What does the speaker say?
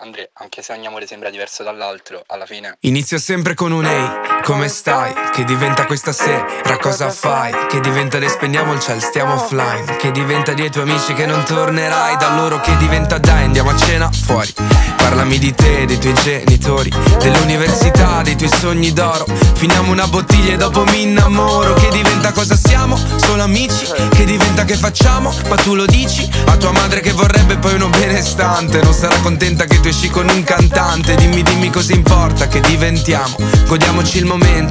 Andrea, anche se ogni amore sembra diverso dall'altro, alla fine Inizio sempre con un ehi, come stai? Che diventa questa sera, cosa fai? Che diventa le spegniamo il ciel, stiamo offline. Che diventa dei tuoi amici che non tornerai. Da loro che diventa dai, andiamo a cena fuori. Parlami di te, dei tuoi genitori, dell'università, dei tuoi sogni d'oro. Finiamo una bottiglia e dopo mi innamoro. Che diventa cosa siamo? Solo amici? Che diventa che facciamo? Ma tu lo dici? A tua madre che vorrebbe poi uno benestante. Non sarà contenta che tu esci con un cantante. Dimmi cosa importa che diventiamo. Godiamoci il momento,